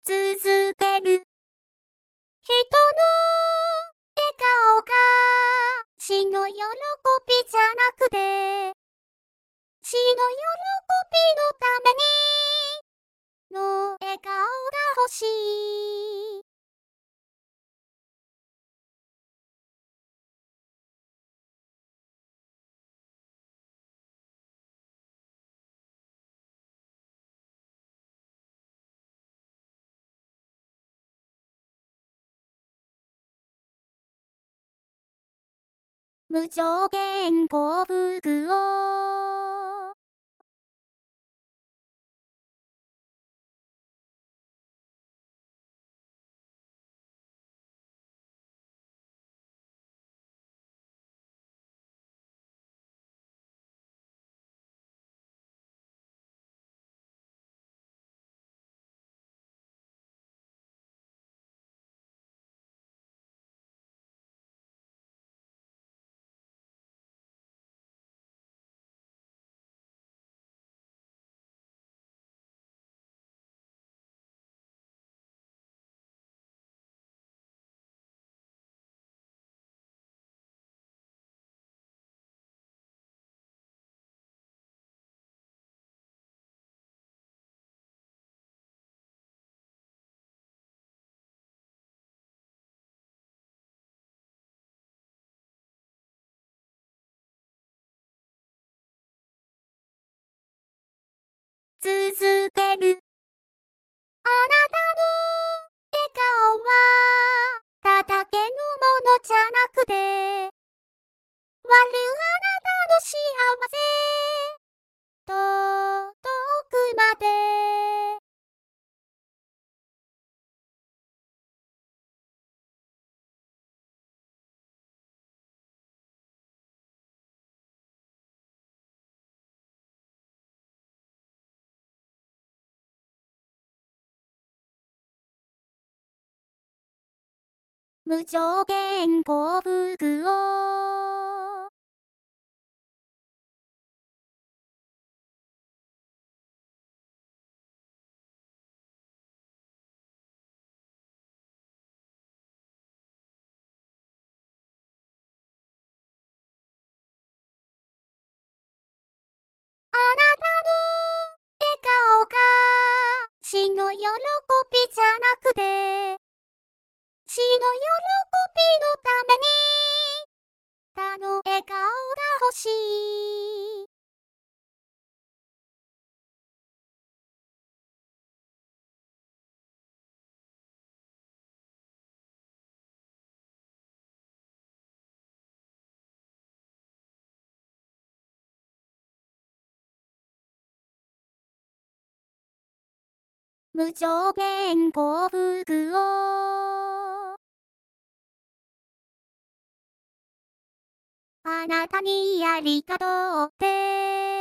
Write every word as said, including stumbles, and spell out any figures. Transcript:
続ける。人の笑顔が死の喜びじゃなくて、死の喜びのためにの笑顔が欲しい。無条件幸福を続ける。あなたの笑顔はただけのものじゃなくて、割るあなたの幸せと遠くまで。無条件幸福をあなたの笑顔が死の喜びじゃなくて、死の喜びのために他の笑顔が欲しい。無条件幸福をあなたにありがとうって